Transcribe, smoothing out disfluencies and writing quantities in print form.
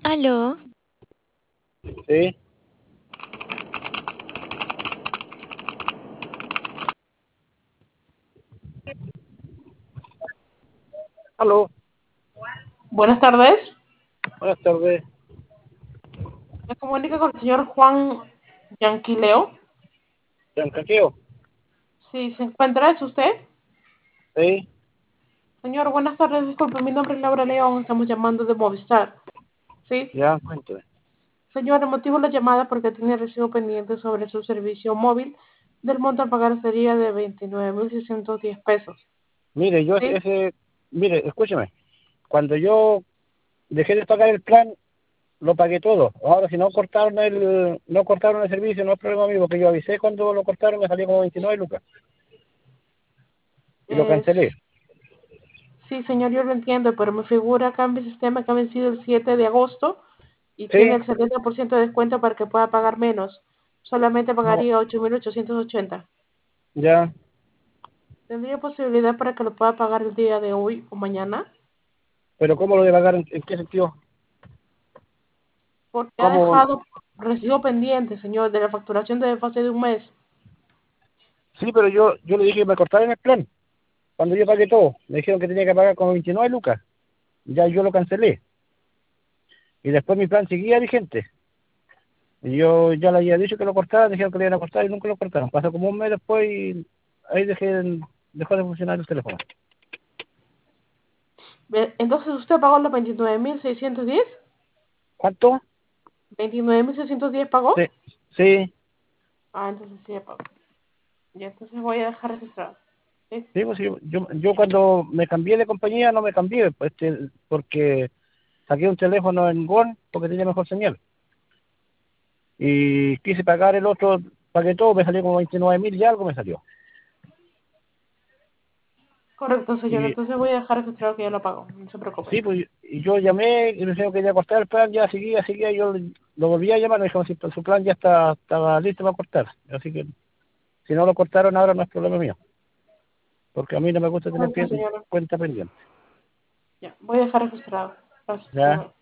Aló, Sí, aló, Buenas tardes. buenas tardes. Me comunica con el señor Juan Yanquileo. ¿Trancaqueo? Si se encuentra, ¿es usted? Sí, Señor, buenas tardes. Disculpe, mi nombre es Laura León. Estamos llamando de Movistar. Sí. ya, cuéntame. Señor, el motivo de la llamada porque tiene recibo pendiente sobre su servicio móvil del monto a pagar sería de 29.610 pesos. Mire, yo Sí. mire, escúcheme. Cuando yo dejé de pagar el plan, lo pagué todo. Ahora, si no cortaron el servicio, no es problema mío, porque yo avisé cuando lo cortaron, me salió como 29 lucas y lo Es, cancelé. sí, señor, yo lo entiendo, pero me figura acá en mi sistema que ha vencido el 7 de agosto y tiene Sí, el 70% de descuento para que pueda pagar menos. Solamente no, pagaría 8.880. ya, ¿Tendría posibilidad para que lo pueda pagar el día de hoy o mañana? pero ¿cómo lo de pagar? ¿En qué sentido? Porque ha ¿Cómo? dejado recibo pendiente, señor, de la facturación de fase de un mes. Sí, pero yo le dije que me cortaran el plan. Cuando yo pagué todo, me dijeron que tenía que pagar como 29 lucas. Ya yo lo cancelé. Y después mi plan seguía vigente. Y yo ya le había dicho que lo cortaran, dijeron que lo iban a cortar y nunca lo cortaron. Pasó como un mes después y ahí dejó de funcionar el teléfono. Entonces usted pagó los 29.610. ¿Cuánto? 29.610 pagó. Sí, sí, Ah, entonces sí ya pagó. Ya, entonces voy a dejar registrado. ¿Sí? sí, pues sí, yo cuando me cambié de compañía no me cambié, pues, porque saqué un teléfono en GON porque tenía mejor señal. Y quise pagar el otro, pagué todo, me salió como 29.000 y algo me salió. Correcto, señor. Y Entonces voy a dejar registrado que ya lo pagó. No se preocupe. sí, pues y yo llamé y me dijeron que ya cortar el plan, ya seguía, yo lo volví a llamar, me dijeron, si su plan ya estaba listo para cortar. Así que si no lo cortaron ahora no es problema mío, porque a mí no me gusta tener Correcto, señor. cuenta pendiente. Ya, voy a dejar registrado. Gracias, ¿Ya? señor.